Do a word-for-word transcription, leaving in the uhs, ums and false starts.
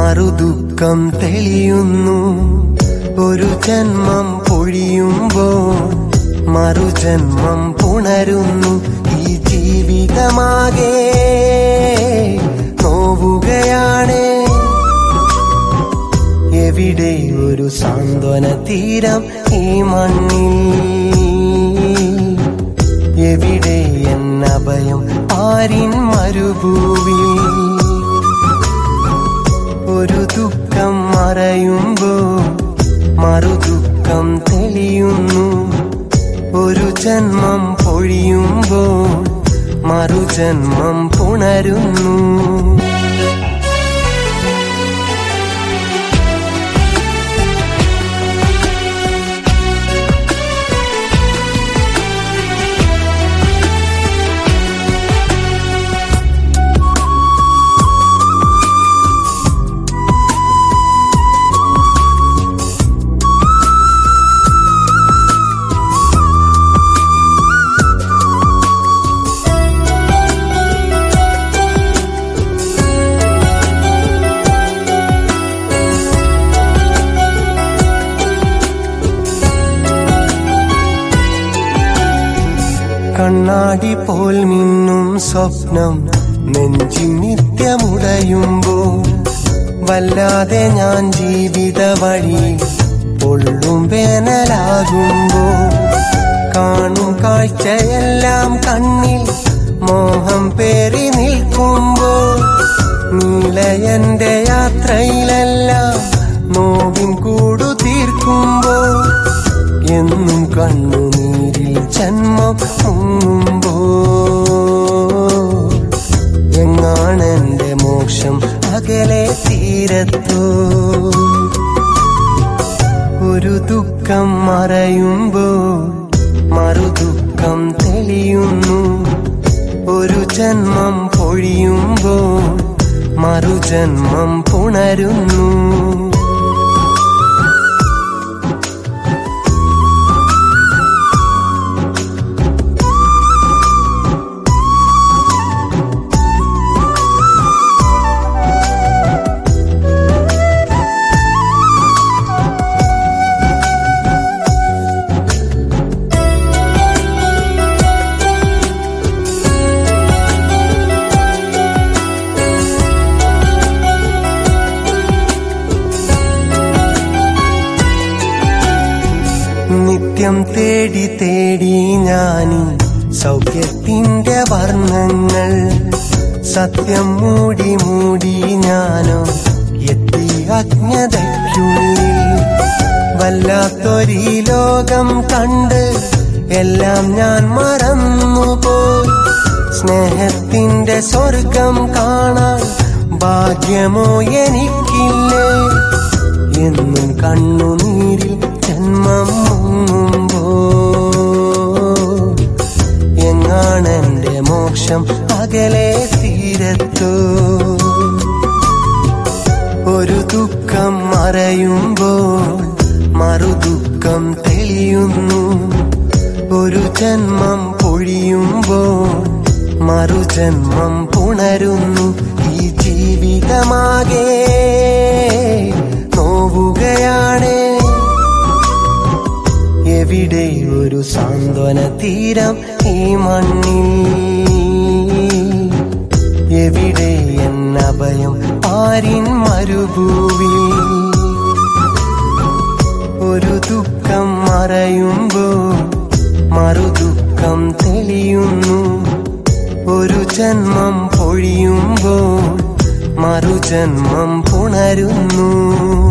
മറുദുഃഖം തെളിയുന്നു. ഒരു ജന്മം പൊഴിയുമ്പോൾ മറുജന്മം പുണരുന്നു. ഈ ജീവിതമാകെ നോവുകയാണ്. എവിടെ ഒരു സാന്ത്വന തീരം ഈ മണ്ണിൽ? എവിടെ എന്നഭയം ആരിൻ മരുഭൂവിൽ? ഒരു ദുഃഖം മറയുമ്പോൾ മറുദുഃഖം തെളിയുന്നു. ഒരു ജന്മം പൊഴിയുമ്പോൾ മറുജന്മം പുണരുന്നു. കണ്ണാടി പോൽ മിന്നും സ്വപ്നം നെഞ്ചിൽ നിത്യമുടയുമ്പോൾ വല്ലാതെ ഞാൻ ജീവിത വഴി പൊള്ളും വേനലാകുമ്പോൾ കാണും കാഴ്ചയെല്ലാം കണ്ണിൽ മോഹം പേറി നിൽക്കുമ്പോൾ നീലയന്റെ യാത്രയിലെല്ലാം നോവിൻ കൂടു തീർക്കുമ്പോൾ എന്നും കണ്ണുനീരിൽ ജന്മം മുങ്ങുമ്പോൾ എങ്ങാണെന്റെ മോക്ഷം അകലെ തീരത്തോ? ഒരു ദുഃഖം മറയുമ്പോൾ മറുദുഃഖം തെളിയുന്നു. ഒരു ജന്മം പൊഴിയുമ്പോൾ മറുജന്മം പുണരുന്നു. നിത്യം തേടി തേടി ഞാനീ സൗഖ്യത്തിന്റെ വർണ്ണങ്ങൾ സത്യം മൂടി മൂടി ഞാനോ എത്തി അജ്ഞതയ്ക്കുള്ളിൽ. വല്ലാത്തൊരീ ലോകം കണ്ട് എല്ലാം ഞാൻ മറന്നുപോയി. സ്നേഹത്തിന്റെ സ്വർഗം കാണാൻ ഭാഗ്യമോ എനിക്കില്ലേ? എന്നും കണ്ണുനീരിൽ ജന്മം മുങ്ങുമ്പോൾ എങ്ങാണെന്റെ മോക്ഷം അകലെ തീരത്തോ? ഒരു ദുഃഖം മറയുമ്പോൾ മറുദുഃഖം തെളിയുന്നു. ഒരു ജന്മം പൊഴിയുമ്പോൾ മറുജന്മം പുണരുന്നു. ഈ ജീവിതമാകെ നോവുകയാണ്. എവിടെ ഒരു സാന്ത്വന തീരം ഈ മണ്ണിൽ? എവിടെ എന്നഭയം ആരിൻ മരുഭൂവിൽ? ഒരു ദുഃഖം മറയുമ്പോൾ മറുദുഃഖം തെളിയുന്നു. ഒരു ജന്മം പൊഴിയുമ്പോൾ മറുജന്മം പുണരുന്നു.